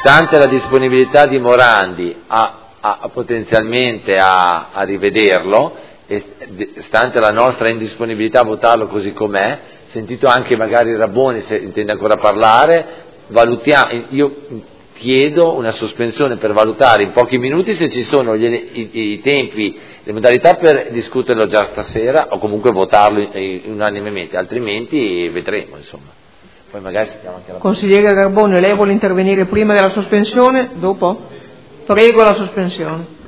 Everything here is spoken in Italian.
stante la disponibilità di Morandi potenzialmente a rivederlo, e stante la nostra indisponibilità a votarlo così com'è, sentito anche magari Rabboni se intende ancora parlare, io chiedo una sospensione per valutare in pochi minuti se ci sono i tempi, le modalità per discuterlo già stasera o comunque votarlo unanimemente, altrimenti vedremo, insomma. Poi magari sentiamo anche la Consigliere Carbone, lei vuole intervenire prima della sospensione? Dopo? Prego la sospensione.